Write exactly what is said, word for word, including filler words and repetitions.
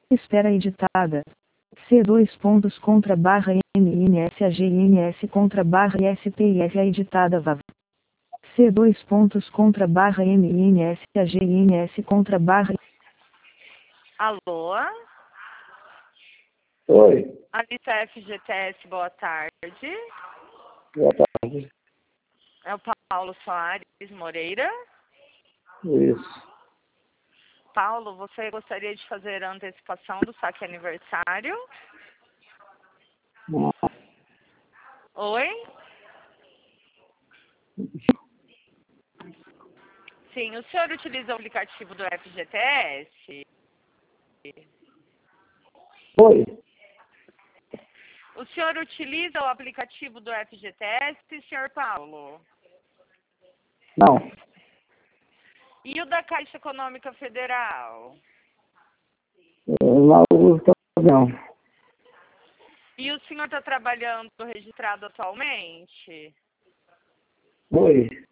Espera editada. C dois pontos contra barra N N S A G N S contra barra S P I F A editada V A V. C dois pontos contra barra N N S A G N S contra barra. Alô? Oi, Alita F G T S, boa tarde. boa tarde. É o Paulo Soares Moreira. Isso. Paulo, você gostaria de fazer a antecipação do saque aniversário? Não. Oi? Sim, o senhor utiliza o aplicativo do F G T S? Oi, O senhor utiliza o aplicativo do F G T S, senhor Paulo? não, E o da Caixa Econômica Federal? eu não uso também não. E o senhor está trabalhando registrado atualmente? Oi,